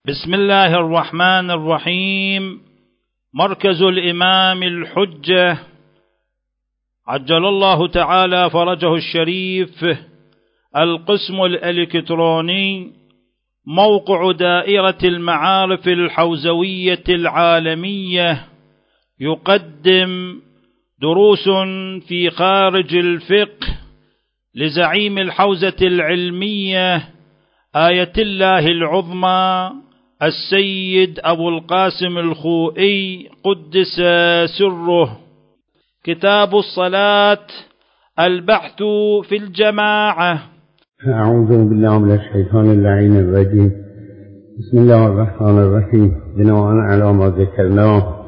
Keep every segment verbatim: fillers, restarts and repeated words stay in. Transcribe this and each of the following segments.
بسم الله الرحمن الرحيم. مركز الإمام الحجة عجل الله تعالى فرجه الشريف، القسم الإلكتروني، موقع دائرة المعارف الحوزوية العالمية، يقدم دروس في خارج الفقه لزعيم الحوزة العلمية آية الله العظمى السيد أبو القاسم الخوئي قدس سره. كتاب الصلاة، البحث في الجماعة. أعوذ بالله من الشيطان اللعين الرجيم. بسم الله الرحمن الرحيم. بناء على ما ذكرناه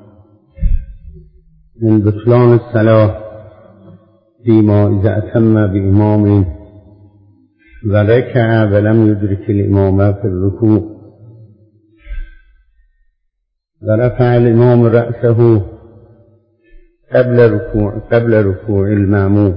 من بطلان الصلاة فيما إذا أتم بإمام وركع ولم يدرك الإمام في الركوع ورفع الإمام رأسه قبل ركوع قبل ركوع المأموم،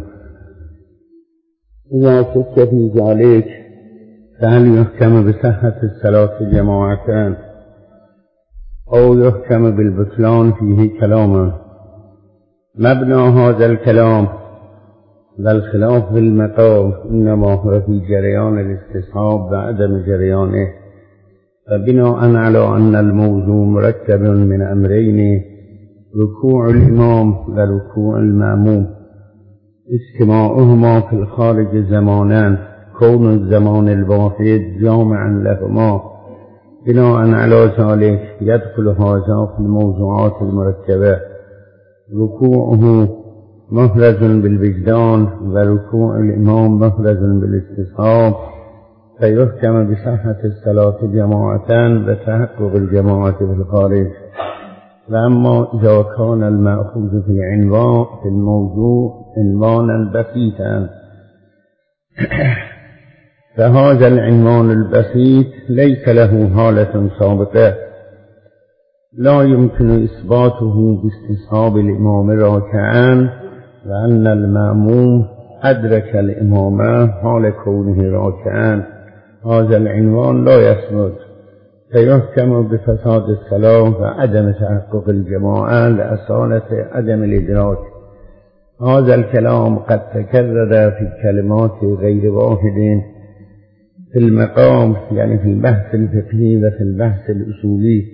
إذا شك في ذلك فهل يحكم بصحة الصلاة جماعتان أو يحكم بالبطلان؟ فيه كلاما. مبنى هذا الكلام والخلاف في المقام إنما هو في جريان الاستصحاب وعدم جريانه، فبناء على أن الموضوع مركب من أمرين: ركوع الإمام وركوع المأموم، اجتماعهما في الخارج زمانان، كون الزمان الواحد جامعا لهما، بناء على ذلك يدخل هذا في الموضوعات المركبة: ركوعه محرز بالوجدان وركوع الإمام محرز بالاستصحاب، فيحكم بصحة الصلاة جماعتان وتحقق الجماعة في الخارج. وأما إذا كان المأخوذ في العنوان في الموضوع عنوانا بسيطا فهذا العنوان البسيط ليس له حالة سابقة، لا يمكن إثباته باستصحاب الإمام راكعا وأن المأموم أدرك الإمام حال كونه راكعا. هذا العنوان لا يثبت، فيحكم بفساد الصلاة وعدم تحقق الجماعة لأصالة عدم الإدراك. هذا الكلام قد تكرر في كلمات غير واحد في المقام، يعني في البحث الفقهي وفي البحث الأصولي،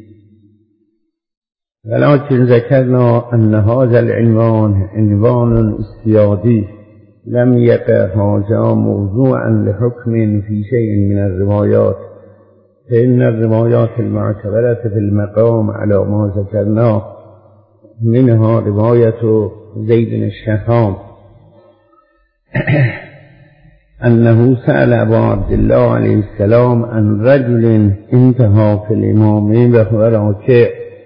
ولكن ذكرنا أن هذا العنوان عنوان استيادي، لم يقع هذا موضوعا لحكم في شيء من الروايات، فإن الروايات المعتبرة في المقام على ما ذكرناه منها رواية زيد بن الشهام أنه سأل أبا عبد الله عليه السلام عن رجل انتهى في الإمام وهو راكع،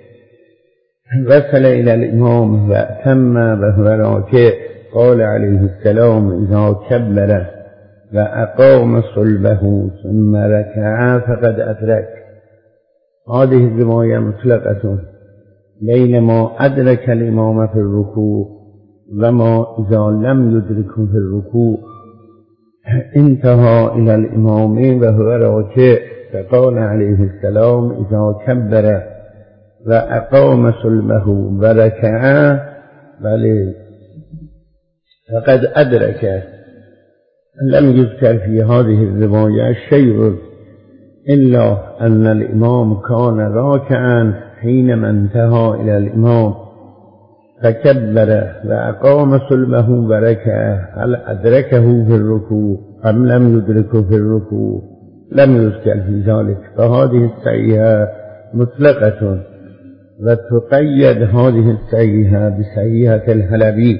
وصل إلى الإمام وأتم وهو راكع، قال عليه السلام: إذا كبر وأقام صلبه ثم ركع فقد أدرك. هذه الرواية مطلقة بينما أدرك الإمام في الركوع وما إذا لم يدركه في الركوع. انتهى إلى الإمام وهو راكع، فقال عليه السلام: إذا كبر وأقام صلبه وركع بل فقد أدرك. لم يذكر في هذه الرواية شيء إلا أن الإمام كان راكعا حينما انتهى إلى الإمام فكبر وأقام صلبه وركع، هل أدركه في الركوع أم لم يدركه في الركوع؟ لم يذكر في ذلك. فهذه الصحيحة مطلقة، وتقيد هذه الصحيحة بصحيحة الحلبي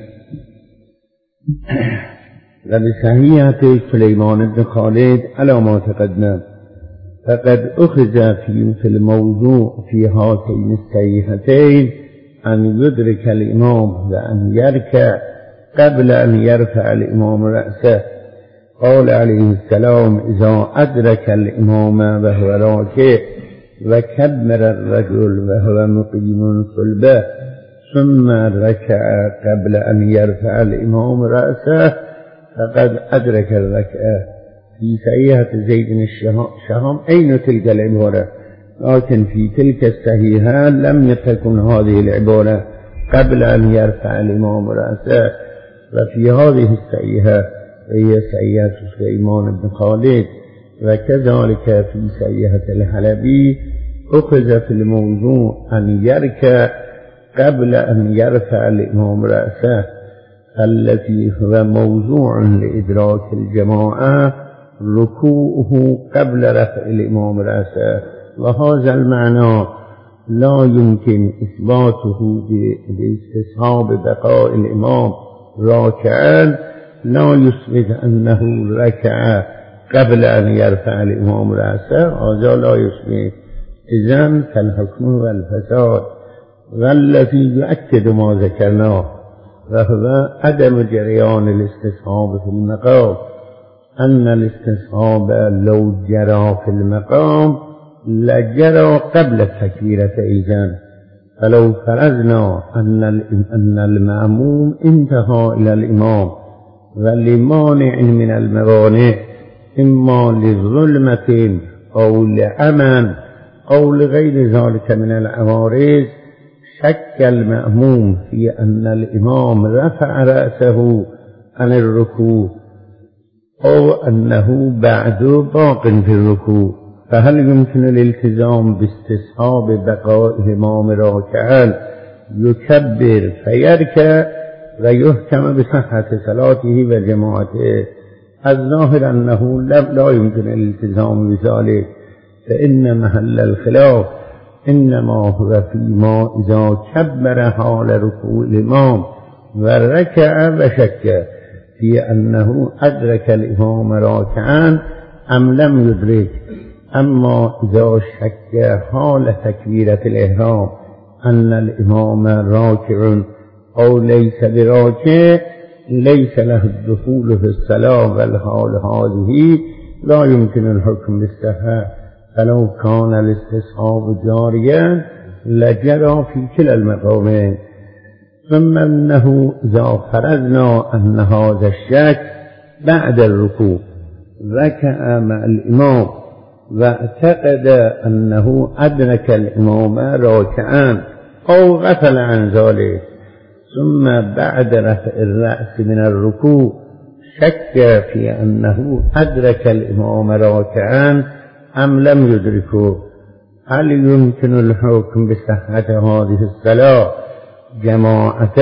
وبصحيحة سليمان بن خالد على ما تقدم. فقد أخذ في في الموضوع في هاتين الصحيحتين أن يدرك الإمام وأن يركع قبل أن يرفع الإمام رأسه. قال عليه السلام: إذا أدرك الإمام وهو راكع وكبر الرجل وهو مقيم صلبه ثم ركع قبل أن يرفع الإمام رأسه فقد أدرك الركعة. في صحيحة زيد بن الشهام أين تلك العبارة؟ لكن في تلك الصحيحة لم تكن هذه العبارة قبل أن يرفع الإمام رأسه. وفي هذه الصحيحة وهي صحيحة سليمان بن خالد، وكذلك في صحيحة الحلبي أخذ في الموضوع أن يركع قبل أن يرفع الإمام رأسه، التي هو موضوع لإدراك الجماعة ركوعه قبل رفع الإمام رأسه. وهذا المعنى لا يمكن إثباته باستصحاب بقاء الإمام راكعا، لا يثبت أنه ركع قبل أن يرفع الإمام رأسه، هذا لا يثبت. إذن فالحكم والفساد. والذي يؤكد ما ذكرناه وهو عدم جريان الاستصحاب في المقام، أن الاستصحاب لو جرى في المقام لجرى قبل التكبيرة إذن. فلو فرضنا أن أن المأموم انتهى إلى الإمام ولمانع من الموانع، إما لظلمة أو لعمى أو لغير ذلك من العوارض، شك المأموم في أن الإمام رفع رأسه عن الركوع أو أنه بعد باق في الركوع، فهل يمكن الالتزام باستصحاب بقاء الإمام راكعا يكبر فيركع ويحكم بصحة صلاته وجماعته؟ الظاهر أنه لا يمكن الالتزام بذلك، فإن محل الخلاف إنما هو فيما إذا كبر حال ركوع الإمام وركع وشك في أنه أدرك الإمام راكعا أم لم يدرك. أما إذا شك حال تكبيرة الإحرام أن الإمام راكع أو ليس براكع ليس له الدخول في الصلاة، والحال هذه لا يمكن الحكم بالصحة. فلو كان الاستصحاب جاريا لجرى في كلا المقامين. ثم أنه إذا فرضنا أن هذا الشك بعد الركوع ركع مع الإمام واعتقد أنه أدرك الإمام راكعا أو غفل عن ذلك، ثم بعد رفع الرأس من الركوع شك في أنه أدرك الإمام راكعا أم لم يدركه، هل يمكن الحكم بصحة هذه الصلاة جماعة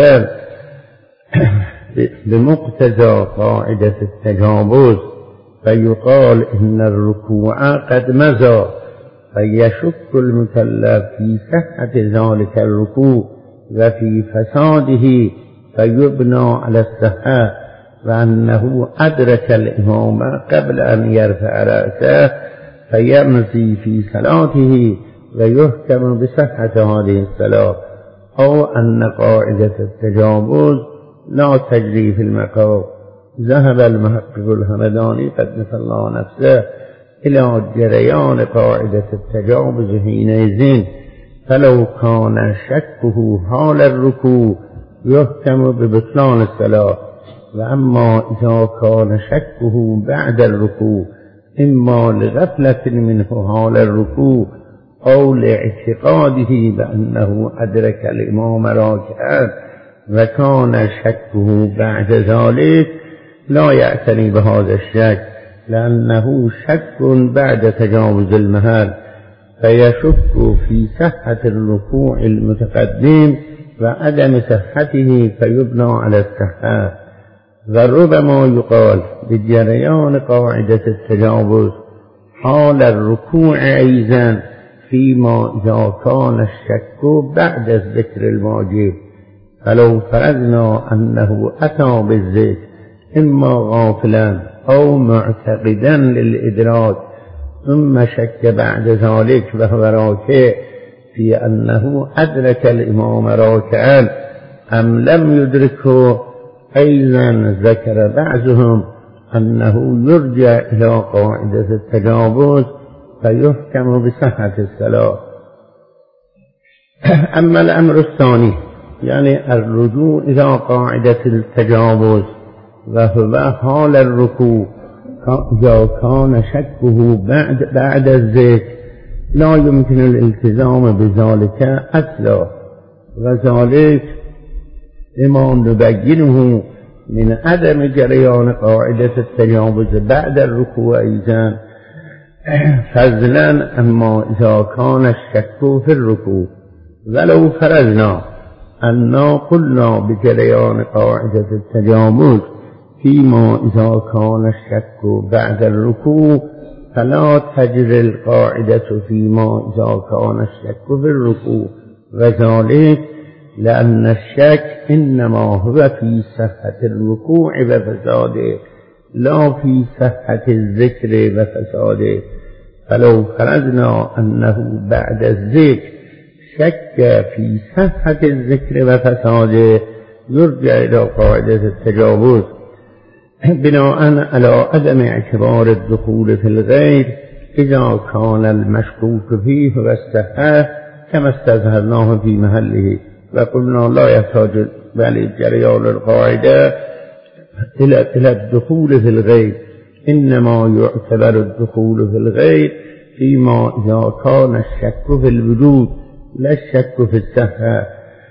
بمقتضى قاعدة التجاوز؟ فيقال إن الركوع قد مضى، فيشك المكلف في صحة ذلك الركوع وفي فساده، فيبنى على الصحة وأنه أدرك الإمام قبل أن يرفع رأسه فيمضي في صلاته ويحكم بصحة هذه الصلاة، أو أن قاعدة التجاوز لا تجري في المقام. ذهب المحقق الهمداني قدس الله نفسه إلى جريان قاعدة التجاوز حينئذ، فلو كان شكه حال الركوع يحكم ببطلان الصلاة. وأما إذا كان شكه بعد الركوع إما لغفلة منه حال الركوع أو لاعتقاده بأنه أدرك الإمام راكعا وكان شكه بعد ذلك، لا يعتني بهذا الشك لأنه شك بعد تجاوز المحل، فيشك في صحة الركوع المتقدم وعدم صحته فيبنى على الصحة. وربما يقال بجريان قاعدة التجاوز حال الركوع أيضا فيما إذا كان الشك بعد الذكر الواجب. فلو فرضنا أنه أتى بالذكر إما غافلا أو معتقدا للإدراك ثم شك بعد ذلك وهو راكع في أنه أدرك الإمام راكعا أم لم يدركه، أيضا ذكر بعضهم أنه يرجع إلى قاعدة التجاوز فيحكم بصحة الصلاة. أما الأمر الثاني يعني الرجوع إلى قاعدة التجاوز وهو حال الركوع، إذا كان شكه بعد, بعد الذكر لا يمكن الالتزام بذلك أصلا، وذلك لما نبينه من عدم جريان قاعدة التجاوز بعد الركوع أيضا، فضلا أما إذا كان الشك في الركوع. ولو فرضنا أننا قلنا بجريان قاعدة التجاوز فيما إذا كان الشك بعد الركوع، فلا تجري القاعدة فيما إذا كان الشك في الركوع، وذلك لأن الشك إنما هو في صحة الركوع وفساده لا في صحة الذكر وفساده. فلو فرضنا أنه بعد الذكر شك في صحة الذكر وفساده يرجع إلى قاعدة التجاوز بناء على عدم اعتبار الدخول في الغير إذا كان المشكوك فيه والصحة كما استظهرناه في محله، وقلنا لا يحتاج بل جريان القاعدة إلى الدخول في الغير، إنما يعتبر الدخول في الغير فيما إذا كان الشك في الوجود لا الشك في الصحة.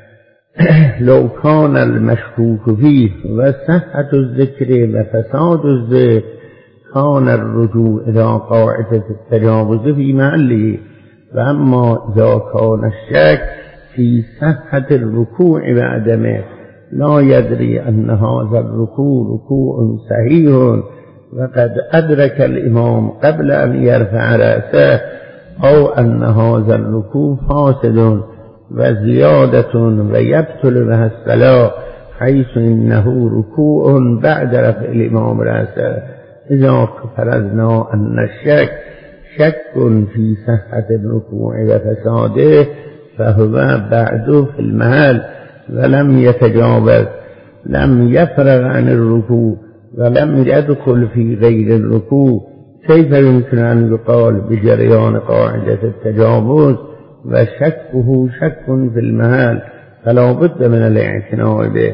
لو كان المشكوك فيه وصحة الذكر وفساد الذكر كان الرجوع إلى قاعدة التجاوز في محله، وأما إذا كان الشك في صحة الركوع وعدمه لا يدري أن هذا الركوع ركوع صحيح وقد أدرك الإمام قبل أن يرفع رأسه، أو أن هذا الركوع فاسد وزيادة ويبطل بها الصلاة حيث إنه ركوع بعد رفع الإمام رأسه. إذا فرضنا أن الشك شك في صحة الركوع وفساده فهو بعد في المحل ولم يتجاوز، لم يفرغ عن الركوع ولم يدخل في غير الركوع، كيف يمكن أن يقال بجريان قاعدة التجاوز وشكه شك في المحل؟ فلا بد من الاعتناء به.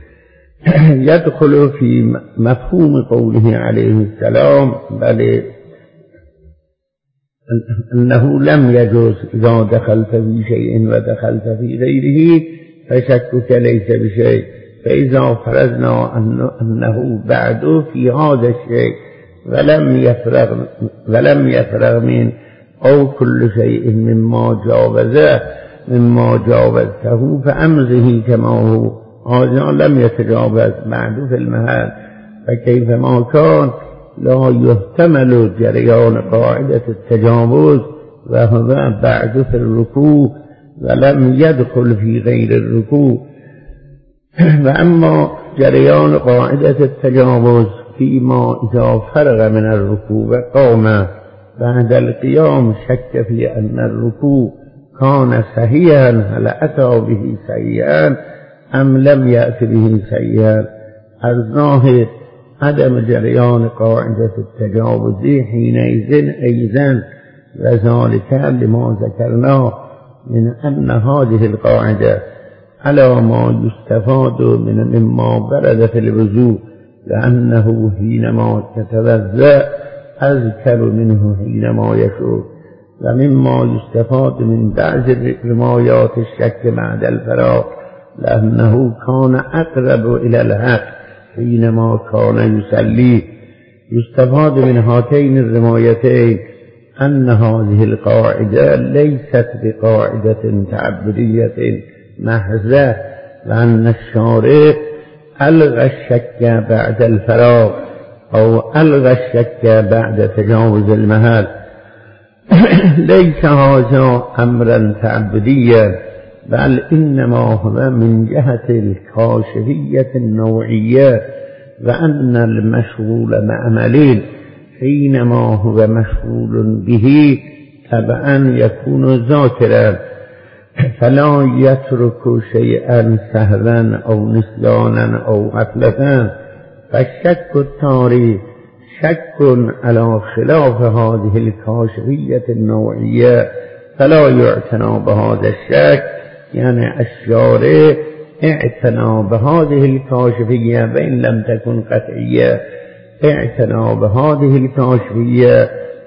يدخل في مفهوم قوله عليه السلام بل أنه لم يجوز إذا دخلت في شيء ودخلت في غيره فشكك ليس بشيء. فإذا فرضنا أنه بعد في هذا الشيء ولم يفرغ ولم يفرغ من أو كل شيء مما جاوزه مما جاوزته فأمزه كما هو، هذا لم يتجاوز بعد في المحل، فكيف ما كان لا يحتمل جريان قاعدة التجاوز وهو بعد في الركوع ولم يدخل في غير الركوع. وأما جريان قاعدة التجاوز فيما إذا فرغ من الركوع قام بعد القيام شك في أن الركوع كان صحيحا هل أتى به صحيحا أم لم يأت به صحيحا. الظاهر عدم جريان قاعدة التجاوز حينئذ أيضا، وذلك لما ذكرناه من أن هذه القاعدة على ما يستفاد من مما برد في الوضوء، لأنه حينما تتوضأ أذكر منه حينما يشعر، ومما يستفاد من بعض رمايات الشك بعد الفراغ لأنه كان أقرب إلى الحق حينما كان يصلي. يستفاد من هاتين الرمايتين أن هذه القاعدة ليست بقاعدة تعبدية محضة، لأن الشارع ألغى الشك بعد الفراغ أو ألغى الشك بعد تجاوز المحل. ليس هذا أمرا تعبديا بل إنما هو من جهة الكاشفية النوعية، وأن المشغول بعمل حينما هو مشغول به طبعا يكون ذاكرا فلا يترك شيئا سهوا أو نسيانا أو غفلة. فالشك التاري شك على خلاف هذه الكاشفية النوعية، فلا يعتنى بهذا الشك، يعني الشارع اعتنى بهذه الكاشفية وإن لم تكن قطعية، اعتنى بهذه الكاشفية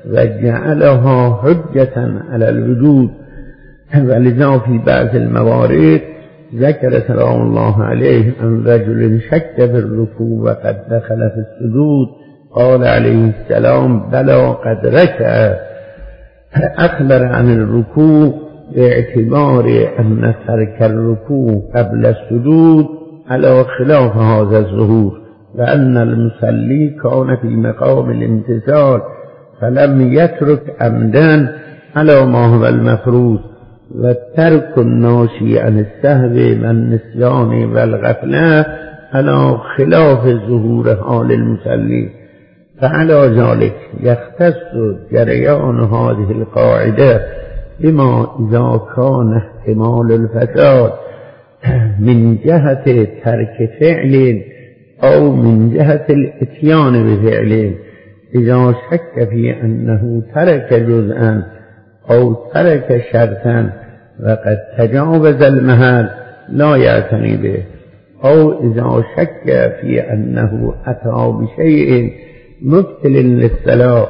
وجعلها حجة على الوجود. ولذا في بعض الموارد ذكر سلام الله عليه عن رجل شك في الركوع وقد دخل في السجود قال عليه السلام بلى قد ركع. أخبر عن الركوع باعتبار أن ترك الركوع قبل السجود على خلاف هذا الظهور، وأن المصلي كان في مقام الامتثال فلم يترك عمدا على ما هو المفروض، والترك الناشي عن السهو والنسيان والغفلة على خلاف ظهور حال المصلي. فعلى ذلك يختص جريان هذه القاعدة بما إذا كان احتمال الفساد من جهة ترك فعل أو من جهة الاتيان بفعل. إذا شك في أنه ترك جزءا أو ترك شرطا وقد تجاوز المحل لا يعتني به، أو إذا شك في أنه أتى بشيء مبطل للصلاة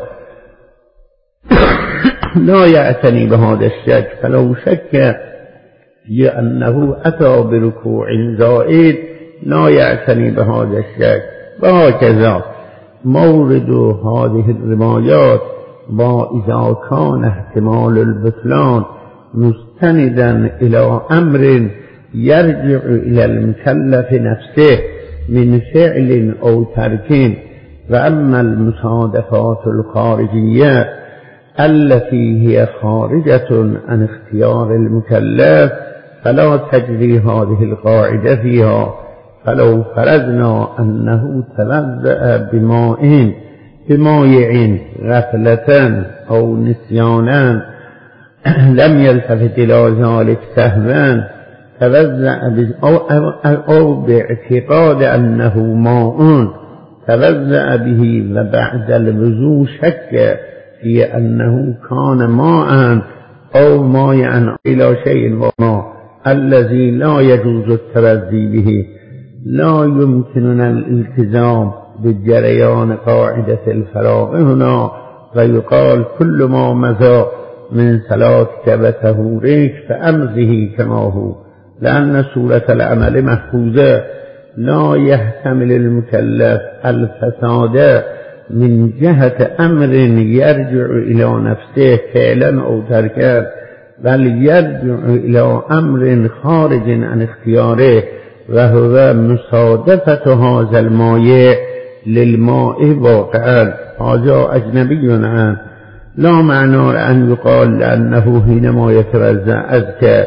لا يعتني بهذا الشك. فلو شك في أنه أتى بركوع زائد لا يعتني بهذا الشك. وهكذا مورد هذه الروايات ما إذا كان احتمال البطلان مستندا إلى أمر يرجع إلى المكلف نفسه من فعل أو ترك. وأما المصادفات الخارجية التي هي خارجة عن اختيار المكلف فلا تجري هذه القاعدة فيها. فلو فرضنا أنه توضأ بماء بمائع غفلة أو نسيانا لم يلتفت إلى ذلك سهوا توضأ أو, أو, أو باعتقاد أنه ماء توضأ به وبعد الوضوء شك في أنه كان ماء أو مائعا إلى شيء وما الذي لا يجوز التوضي به، لا يمكننا الالتزام بالجريان قاعدة الفراغ هنا، ويقال كل ما مضى من صلاتك وطهورك فأمضه كما هو، لأن صورة العمل محفوظة لا يحتمل المكلف الفساد من جهة أمر يرجع إلى نفسه فعلا أو تركا، بل يرجع إلى أمر خارج عن اختياره وهو مصادفة هذا الماء للماء واقعا. هذا أجنبي عنه، لا معنى أن يقال لأنه حينما يتوضأ أذكى.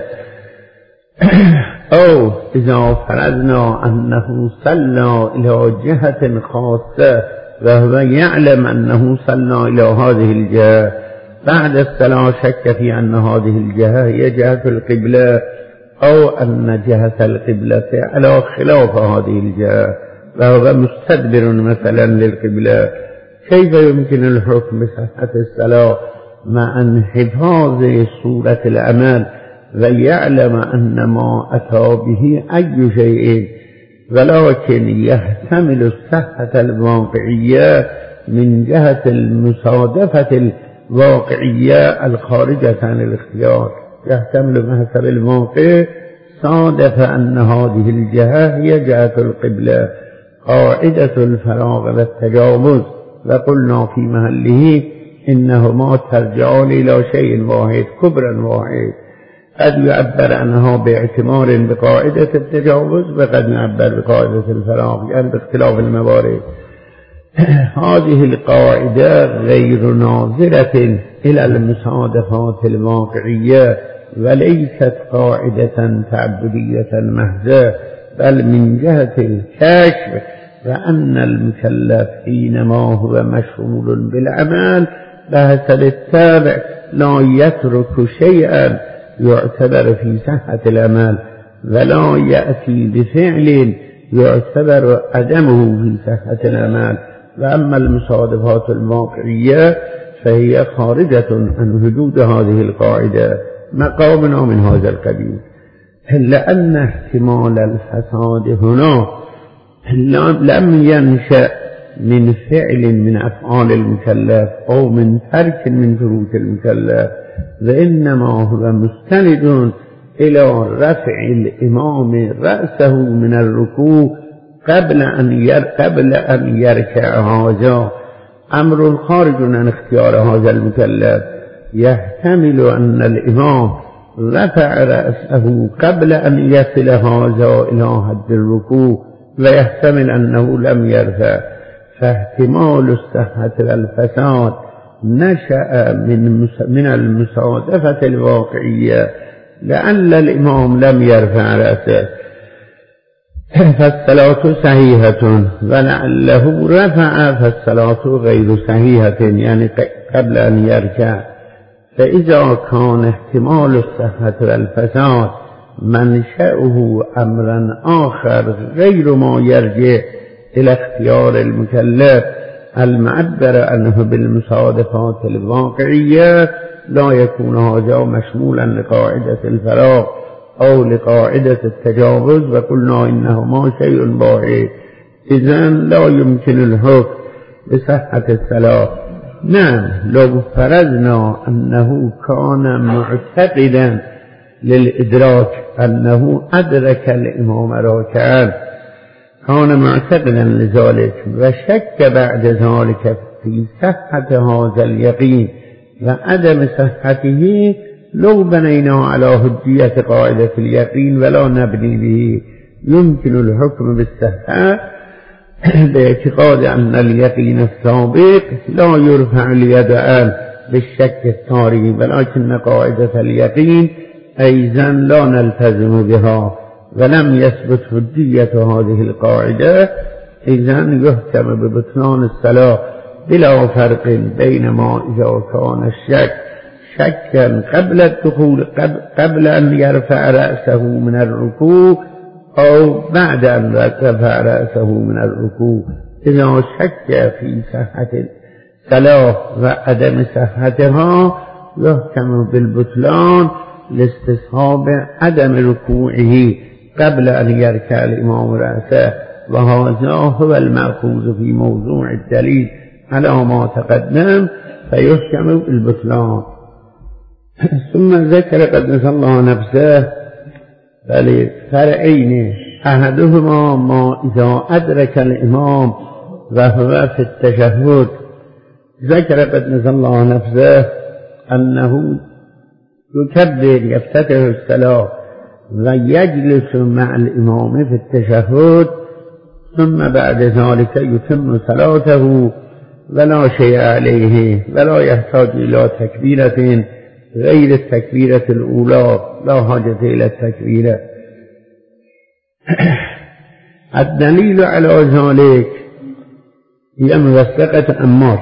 أو إذا فرضنا أنه صلى إلى جهة خاصة وهو يعلم أنه صلى إلى هذه الجهة، بعد الصلاة شك في أن هذه الجهة هي جهة القبلة أو أن جهة القبلة على خلاف هذه الجهة وهو مستدبر مثلا للقبلة، كيف يمكن الحكم بصحة الصلاة مع انحفاظ صورة العمل ويعلم أن ما أتى به أي شيء، ولكن يحتمل الصحة الواقعية من جهة المصادفة الواقعية الخارجة عن الاختيار، يحتمل بحسب الموقع صادف أن هذه الجهة هي جهة القبلة. قاعدة الفراغ والتجاوز وقلنا في محله إنهما ترجعان إلى شيء واحد كبرا واحد، قد يعبر عنها باعتبار بقاعدة التجاوز وقد يعبر بقاعدة الفراغ، يعني باختلاف الموارد. هذه القاعدة غير ناظرة إلى المصادفات الواقعية وليست قاعدة تعبدية محضة، بل من جهة الكشف، وأن المكلف حينما هو مشغول بالعمل بحسب التابع لا يترك شيئا يعتبر في صحة العمل ولا يأتي بفعل يعتبر عدمه في صحة العمل. وأما المصادفات الواقعية فهي خارجة عن حدود هذه القاعدة، مقامنا من هذا القبيل، لأن احتمال الفساد هنا لم ينشأ من فعل من أفعال المكلف أو من ترك من تروك المكلف، وإنما هو مستند إلى رفع الإمام رأسه من الركوع قبل أن ير قبل أن يركع. هذا أمر خارج عن اختيار هذا المكلف. يحتمل أن الإمام رفع رأسه قبل أن يصل هذا إلى حد الركوع، ويحتمل أنه لم يرفع، فاحتمال الصحة والفساد نشأ من من المصادفة الواقعية، لأن الإمام لم يرفع رأسه فالصلاة صحيحة، ولعله رفع فالصلاة غير صحيحة، يعني قبل أن يركع. فإذا كان احتمال الصحة والفساد منشأه أمرا آخر غير ما يرجع إلى اختيار المكلف المعبر عنه بالمصادفات الواقعية، لا يكون هذا مشمولا لقاعدة الفراغ أو لقاعدة التجاوز، وقلنا إنهما شيء واحد، إذن لا يمكن الحكم بصحة الصلاة. نعم، لو فرضنا أنه كان معتقدا للإدراك أنه أدرك الإمام راكعا، كان معتقدا لذلك وشك بعد ذلك في صحة هذا اليقين وعدم صحته، لو بنينا على هدية قاعدة اليقين ولا نبني به، يمكن الحكم بالصحة باعتقاد أن اليقين السابق لا يرفع اليدان بالشك الطارئ، ولكن قاعدة اليقين أيضا لا نلتزم بها ولم يثبت هدية هذه القاعدة، إذن يحكم ببطلان الصلاة بلا فرق بين ما إذا كان الشك شكا قبل الدخول قبل أن يرفع رأسه من الركوع أو بعد أن رفع رأسه من الركوع. إذا شك في صحة الصلاة وعدم صحتها يحكم بالبطلان لاستصحاب عدم ركوعه قبل أن يركع الإمام رأسه، وهذا هو المأخوذ في موضوع الدليل على ما تقدم، فيحكم بالبطلان. ثم ذكر قدس الله نفسه فلفرعين، أحدهما ما إذا أدرك الإمام وهو في التشهد، ذكر قدس الله نفسه أنه يكبر يفتتح الصلاة ويجلس مع الإمام في التشهد، ثم بعد ذلك يتم صلاته ولا شيء عليه ولا يحتاج إلى تكبيرة غير التكبيرة الأولى، لا حاجة إلى التكبيرة. الدليل على ذلك هي موثقة عمار،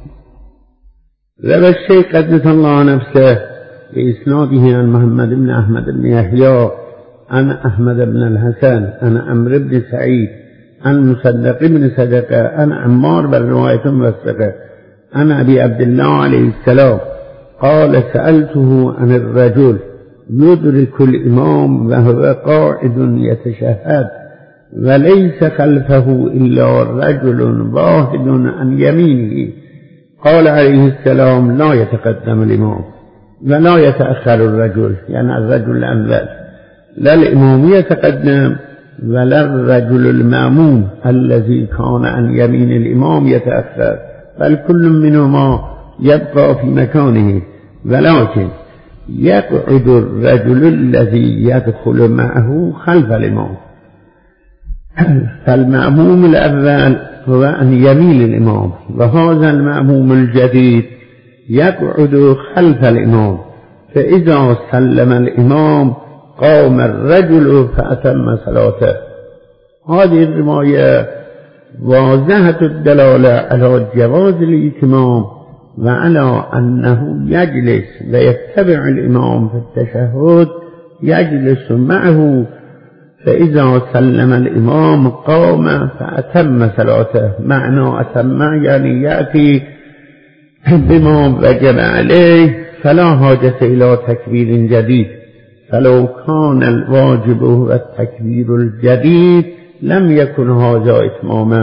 روى الشيخ قدس الله نفسه بإسناده عن محمد بن أحمد بن يحيى عن أحمد بن الحسن عن عمرو بن سعيد عن مصدق بن صدقة عن عمار بالرواية موثقة عن أبي عبد الله عليه السلام قال: سألته عن الرجل يدرك الإمام وهو قاعد يتشهد وليس خلفه إلا رجل واحد عن يمينه، قال عليه السلام: لا يتقدم الإمام ولا يتأخر الرجل، يعني الرجل الأول، لا الإمام يتقدم ولا الرجل المأموم الذي كان عن يمين الإمام يتأخر، بل كل منهما يبقى في مكانه، ولكن يقعد الرجل الذي يدخل معه خلف الإمام. فالمأموم الأول هو عن يمين الإمام، وهذا المأموم الجديد يقعد خلف الإمام، فإذا سلم الإمام قام الرجل فأتم صلاته. هذه الرواية واضحة الدلالة على جواز الإتمام وعلى أنه يجلس ويتبع الإمام في التشهد، يجلس معه، فإذا سلم الإمام قام فأتم صلاته. معنى أتم يعني يأتي بما وجب عليه، فلا حاجة إلى تكبير جديد، فلو كان الواجب هو التكبير الجديد لم يكن هذا إتماما،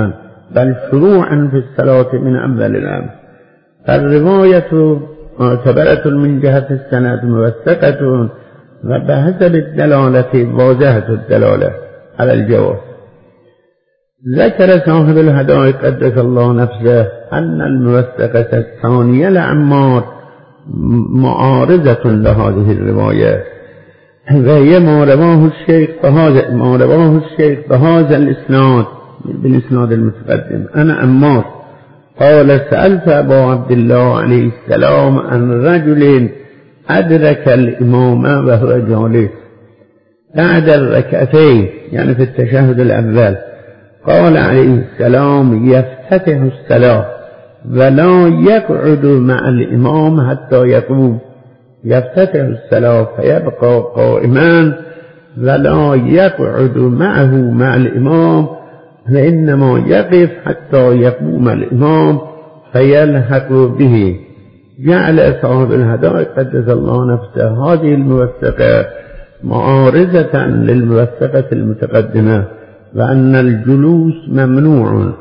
بل شروعا في الصلاة من أول الأمر. فالرواية معتبرة من جهة السند موثقة وبحسب الدلالة واضحة الدلالة على الجواز. ذكر صاحب الهداية قدس الله نفسه أن الموثقة الثانية لعمار معارضة لهذه الرواية، وهي ما رواه الشيخ بهذا ما رواه الشيخ بهذا الإسناد بالإسناد المتقدم. أنا عمار قال سألت أبا عبد الله عليه السلام عن رجل أدرك الإمام وهو جالس بعد الركعتين، يعني في التشهد الأول، قال عليه السلام يفتتح الصلاة ولا يقعد مع الإمام حتى يقوم، يفتتح الصلاة فيبقى قائما ولا يقعد معه مع الإمام، فإنما يقف حتى يقوم الإمام فيلحق به. جعل صاحب الهداية قدس الله نفسه هذه الموثقة معارضة للموثقة المتقدمة، وأن الجلوس ممنوع.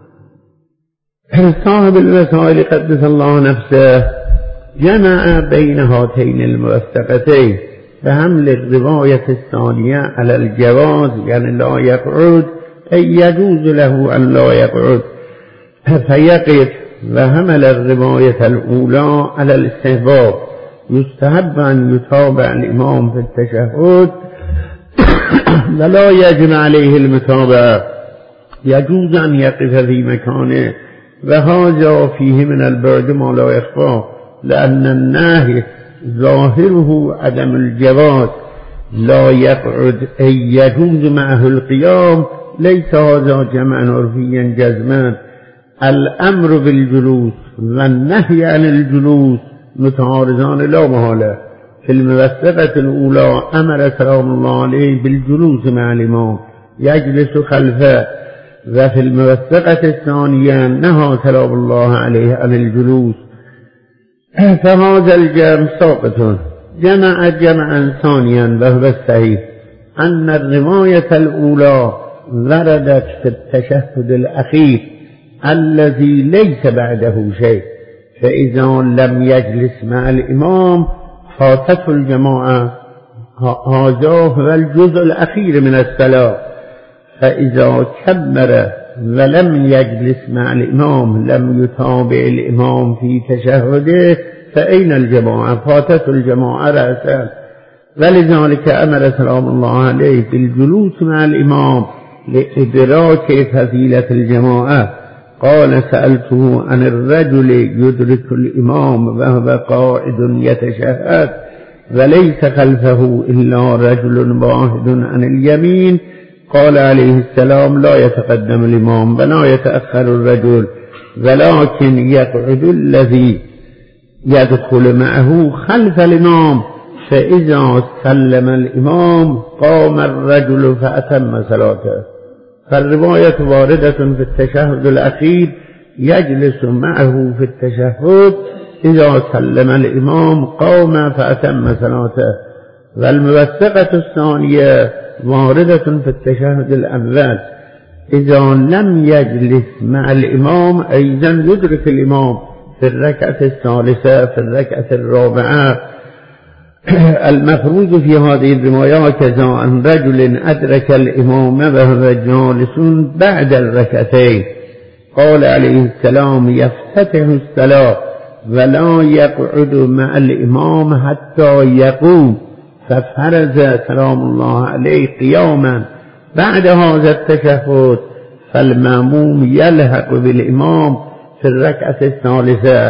صاحب الوسائل قدس الله نفسه جمع بين هاتين الموثقتين فحمل الرواية الثانية على الجواز، يعني لا يقعد أي يجوز له أن لا يقعد فيقف، وحمل الرواية الأولى على الاستحباب، يستحب أن يتابع الإمام في التشهد ولا يجب عليه المتابعة، يجوز أن يقف في مكانه، وهذا فيه من البعد ما لا يخفى، لأن النهي ظاهره عدم الجواز، لا يقعد أي يجوز معه القيام، ليس هذا جمعا عرفيا جزما. الأمر بالجلوس والنهي عن الجلوس متعارضان لا محالة. في الموثقة الأولى أمر سلام الله عليه بالجلوس مع الإمام يجلس خلفه، وفي الموثقة الثانية نهى سلام الله عليه عن الجلوس، فهذا الجمع ساقط. جمع جمعا ثانيا وهو الصحيح أن الرواية الأولى وردت في التشهد الأخير الذي ليس بعده شيء، فإذا لم يجلس مع الإمام فاتته الجماعة، هذا هو الجزء الأخير من الصلاة، فإذا كبر ولم يجلس مع الإمام لم يتابع الإمام في تشهده فأين الجماعة؟ فاتته الجماعة رأسا. ولذلك أمر سلام الله عليه بالجلوس مع الإمام لإدراك فضيلة الجماعة. قال سألته عن الرجل يدرك الإمام وهو قاعد يتشهد وليس خلفه إلا رجل واحد عن اليمين، قال عليه السلام لا يتقدم الإمام ولا يتأخر الرجل، ولكن يقعد الذي يدخل معه خلف الإمام، فإذا سلم الإمام قام الرجل فأتم صلاته. فالرواية واردة في التشهد الأخير يجلس معه في التشهد، إذا سلم الإمام قام فأتم صلاته. والموثقة الثانية واردة في التشهد الأول، إذا لم يجلس مع الإمام أيضا يدرك الإمام في الركعة الثالثة في الركعة الرابعة. المفروض في هذه الرواية كذا عن رجل أدرك الإمام وهو جالس بعد الركعتين، قال عليه السلام يفتتح الصلاة ولا يقعد مع الإمام حتى يقوم، ففرز سلام الله عليه قياما بعد هذا التشهد، فالمأموم يلحق بالإمام في الركعة الثالثة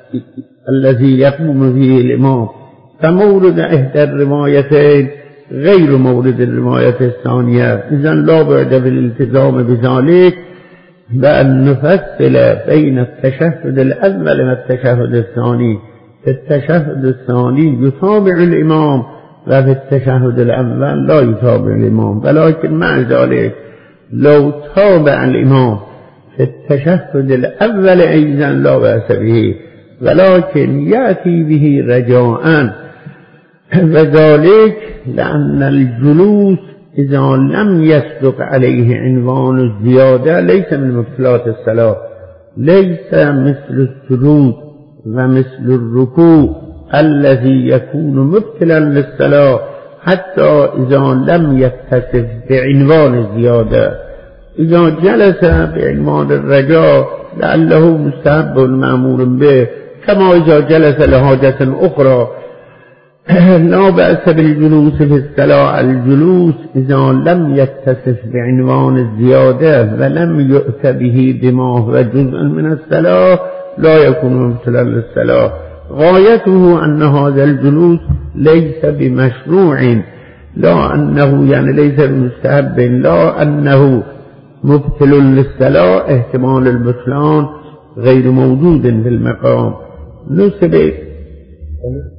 الذي يقوم فيه الإمام. فمورد إحدى الروايتين غير مورد الرواية الثانية، إذن لا بعد بالالتزام بذلك بأن نفصل بين التشهد الأول والتشهد الثاني. في التشهد الثاني يتابع الإمام وفي التشهد الأول لا يتابع الإمام، ولكن مع ذلك لو تابع الإمام في التشهد الأول أيضا لا بأس به، ولكن يأتي به رجاءً، وذلك لأن الجلوس إذا لم يصدق عليه عنوان الزيادة ليس من مبطلات الصلاة، ليس مثل السجود ومثل الركوع الذي يكون مبطلا للصلاة حتى إذا لم يتصف بعنوان الزيادة. إذا جلس بعنوان الرجاء لعله مستحب مأمور به، كما إذا جلس لحاجة أخرى لا بأس بالجلوس في الصلاة. الجلوس إذا لم يتصف بعنوان الزيادة ولم يؤت به بما هو جزء من الصلاة لا يكون مبطلا للصلاة. غايته أن هذا الجلوس ليس بمشروع، لا أنه يعني ليس بمستحب، لا أنه مبطل للصلاة. احتمال البطلان غير موجود في المقام. نسبة